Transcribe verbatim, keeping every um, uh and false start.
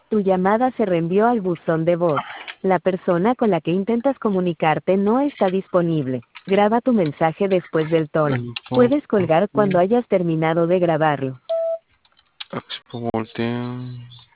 Tu llamada se reenvió al buzón de voz. La persona con la que intentas comunicarte no está disponible. Graba tu mensaje después del tono. Puedes colgar cuando hayas terminado de grabarlo. Expo voltea.